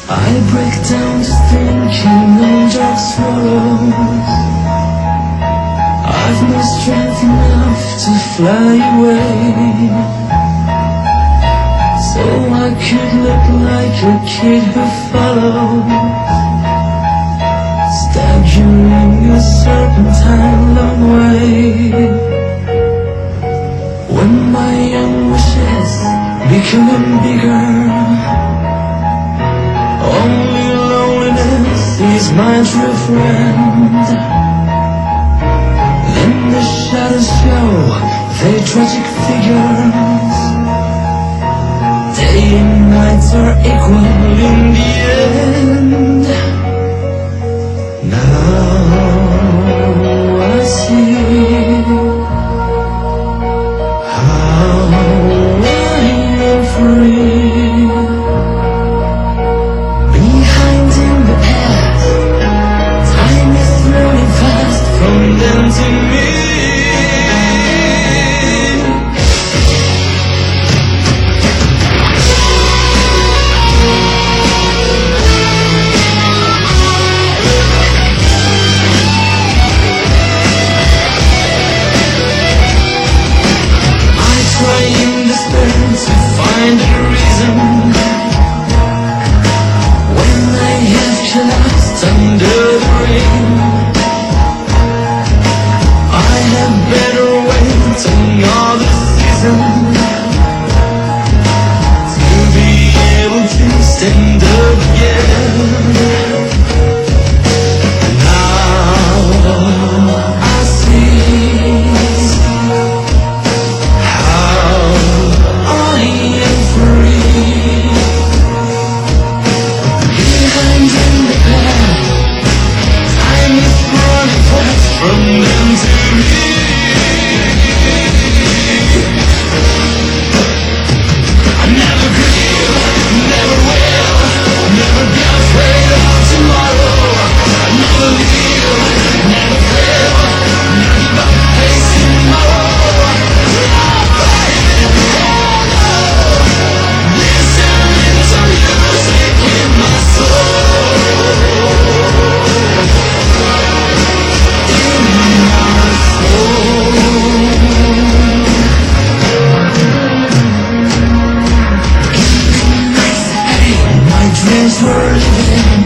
I break down just thinking of dark swallows. I've no strength enough to fly away, so I could look like a kid who follows, staggering a serpentine long way. When my young wishes become bigger, only loneliness is my true friend. Then the shadows show their tragic figures. Day and night are equal in the end. Now I see how I am free. Behind in the past, time is running fast from them to me. To find a reason when I have collapsed under the rain. I have better wait another season to be able to stand up again. Now I see from them to me. I never grieve, never will, never be afraid of tomorrow. I never leave, never fail, never give up facing tomorrow. Listening to music in my soul. My dreams were living